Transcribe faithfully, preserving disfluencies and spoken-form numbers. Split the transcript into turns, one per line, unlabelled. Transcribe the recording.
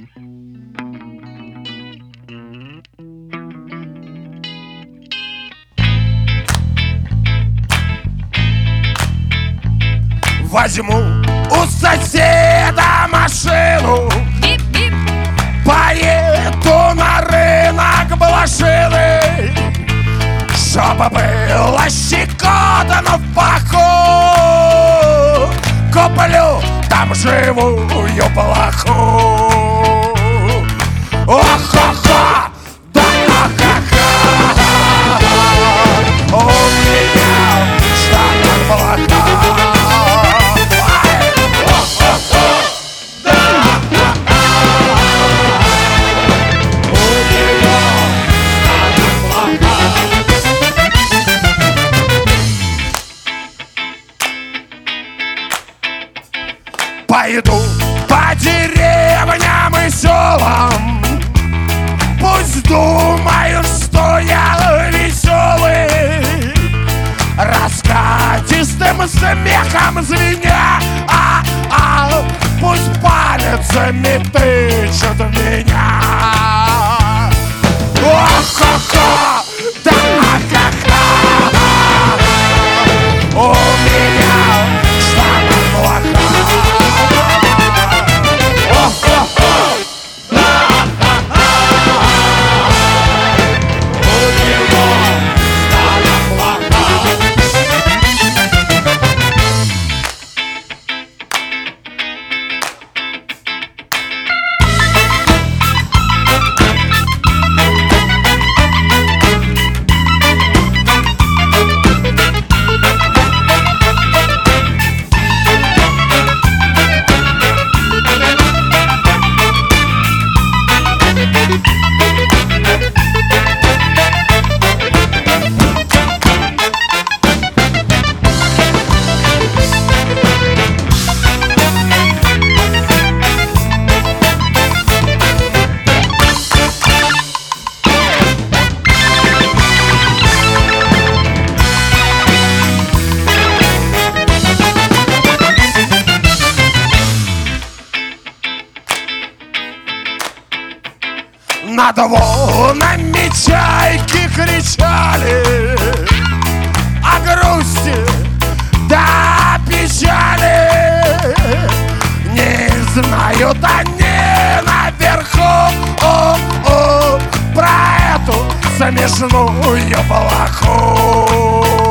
Возьму у соседа машину,
Бип-бип.
поеду на рынок блошиный, чтобы было щекотано в паху. Куплю там живую блоху. Ох-ха-ха, да ха-ха-ха. У меня в штанах блоха. Пойду по деревням и селам, пусть думают, что я веселый, раскатистым смехом звеня, а, а, пусть пальцами тычут в меня. Ох-ха-ха, да ха-ха. У меня в штанах блоха. Над волнами чайки кричали о грусти да печали. Не знают они наверху о, о, про эту смешную блоху.